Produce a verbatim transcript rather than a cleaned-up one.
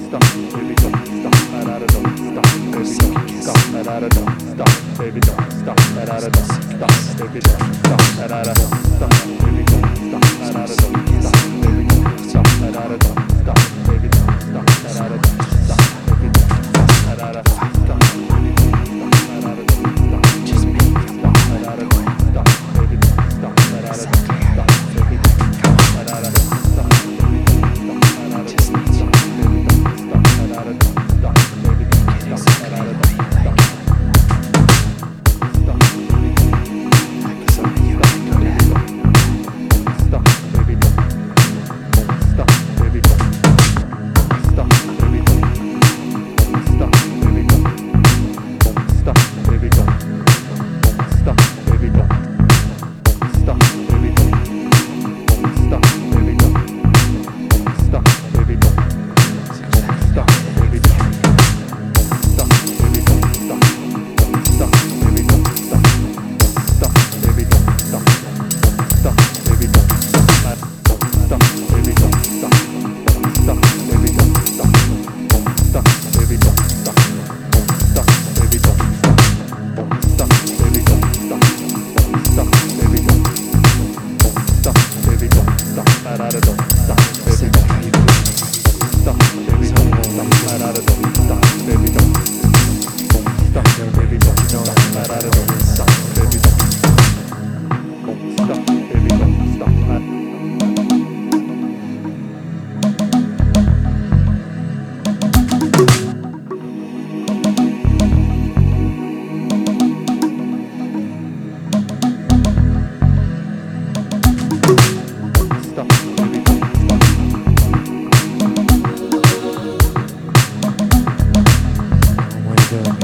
stop, baby, don't stop, da da da don't stop, baby, don't stop, da da da don't stop, baby, don't stop, da da da don't stop, baby, don't stop, da da da don't stop, baby, don't stop, da da da don't stop, baby, don't stop, da da da don't stop, baby, don't stop, da da da don't stop, baby, don't stop, da da da don't stop, baby, don't stop, da da da don't stop, just make it stop, da da da don't stop, baby, don't stop, da da da don't stop, baby, don't stop, da da da don't stop, baby, don't stop, da da da don't stop, baby, don't stop, da da da don't stop, baby, don't stop, da da da don't stop. Way to go.